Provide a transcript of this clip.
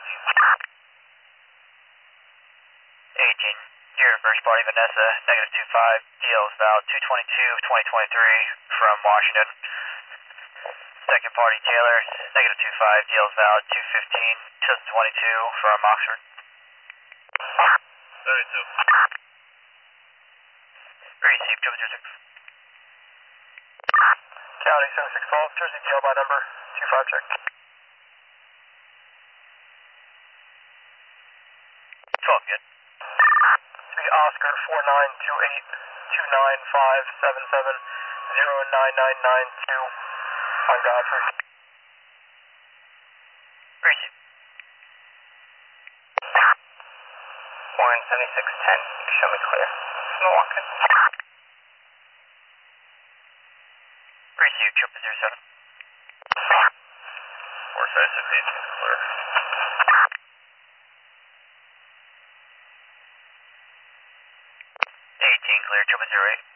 18, your first party Vanessa, -25, deals valid 222-2023 from Washington. Second party Taylor, -25, deals valid 215-2022 from Oxford. 32. Receive 206. County 7612, Jersey DL by number 25 check. 12 good. To be Oscar 4928-29577-09992 on Godfrey. Receive. Warren 7610, show me clear. Milwaukee. Receive 707. 456 clear. 18 clear, 708.